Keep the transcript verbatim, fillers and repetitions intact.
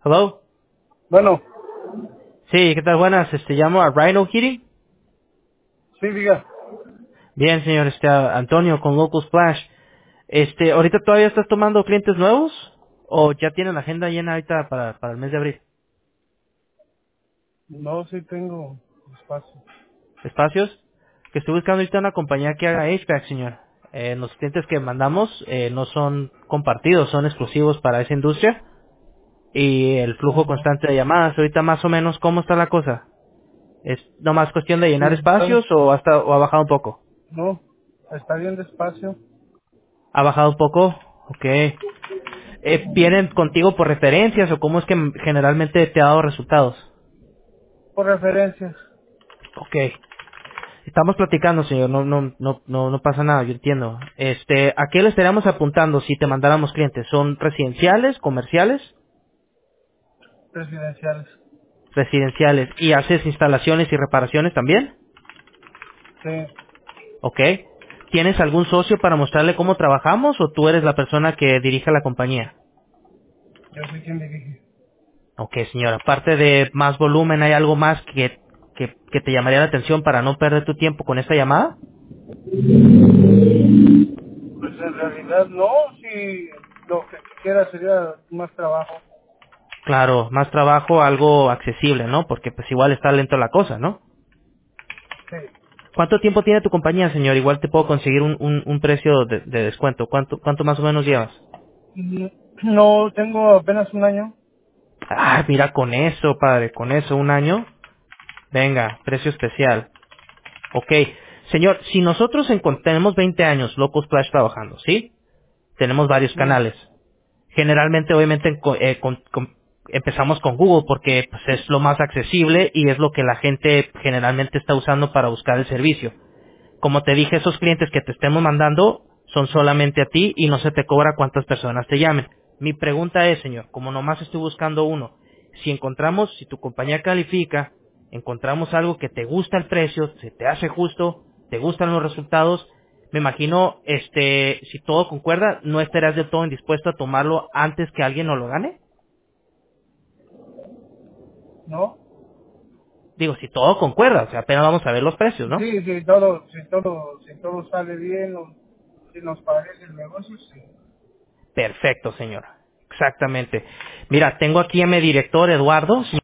Hello. Bueno, Sí, ¿qué tal? Buenas. Este, llamo a Rhino Heating. sí, diga. Bien, señor, este, a- Antonio con Local Splash. Este, ¿ahorita todavía estás tomando clientes nuevos? ¿O ya tienen la agenda llena ahorita para, para el mes de abril? No, sí tengo espacio. ¿Espacios? Que estoy buscando ahorita una compañía que haga H V A C, señor. Eh, los clientes que mandamos eh, no son compartidos, son exclusivos para esa industria. Y el flujo Ajá. constante de llamadas, ahorita más o menos, ¿cómo está la cosa? ¿Es nomás cuestión de Sí, llenar está bien. espacios o, hasta, o ha bajado un poco? No, está bien despacio. ¿Ha bajado un poco? Ok. Eh, ¿Vienen contigo por referencias o cómo es que m- generalmente te ha dado resultados? Por referencias. Ok. Estamos platicando, señor. No, no, no, no, no pasa nada. Yo entiendo. Este, ¿a qué le estaríamos apuntando si te mandáramos clientes? ¿Son residenciales, comerciales? Residenciales. Residenciales. ¿Y haces instalaciones y reparaciones también? Sí, Ok. ¿Tienes algún socio para mostrarle cómo trabajamos o tú eres la persona que dirige la compañía? yo soy quien dirige. Ok, señor. Aparte de más volumen, ¿hay algo más que, que, que te llamaría la atención para no perder tu tiempo con esta llamada? Pues en realidad no, si lo que quisiera sería más trabajo. Claro, más trabajo, algo accesible, ¿no? Porque pues igual está lento la cosa, ¿no? Sí. ¿Cuánto tiempo tiene tu compañía, señor? Igual te puedo conseguir un, un, un precio de, de descuento. ¿Cuánto, ¿Cuánto más o menos llevas? Mm, No, tengo apenas un año. Ah, mira, con eso, padre, con eso, un año. Venga, precio especial. Ok. Señor, si nosotros encon- tenemos veinte años Local Splash trabajando, ¿sí? Tenemos varios Mm, canales. Generalmente, obviamente, co- eh, con- con- empezamos con Google porque pues, es lo más accesible y es lo que la gente generalmente está usando para buscar el servicio. Como te dije, esos clientes que te estemos mandando son solamente a ti y no se te cobra cuántas personas te llamen. Mi pregunta es, señor, como nomás estoy buscando uno, si encontramos, si tu compañía califica, encontramos algo que te gusta el precio, se te hace justo, te gustan los resultados, me imagino, este, si todo concuerda, ¿no estarás del todo indispuesto a tomarlo antes que alguien no lo gane? ¿No? Digo, si todo concuerda, o sea, apenas vamos a ver los precios, ¿no? Sí, si todo, si todo, si todo sale bien, o si nos parece el negocio, sí. Perfecto, señor. Exactamente. Mira, tengo aquí a mi director, Eduardo.